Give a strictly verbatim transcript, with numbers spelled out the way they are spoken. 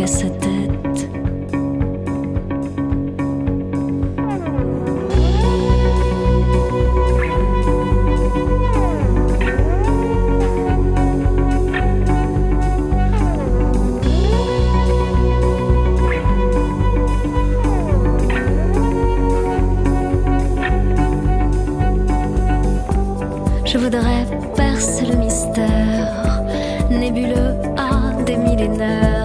à sa tête. Je voudrais percer le mystère nébuleux à des millénaires.